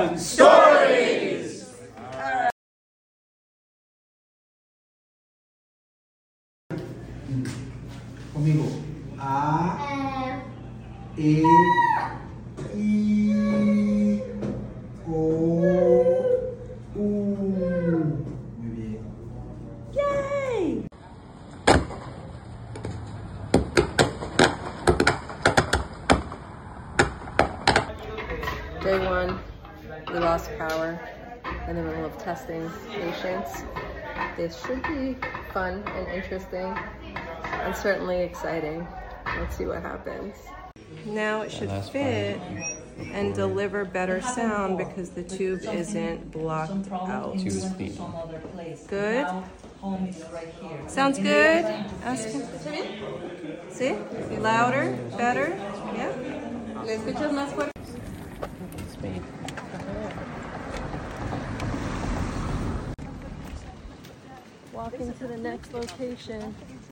Fun Stories! Conmigo. A, E, I, O, U. Muy bien. Yay! Day one, we lost power in the middle of testing patients. This should be fun and interesting and certainly exciting. Let's see what happens. Now it should fit and deliver better sound because the tube isn't blocked out. Good? Sounds good? Ask him. See? Louder? Better? Yeah? ¿Le escuchas más fuerte? Walking to the next location.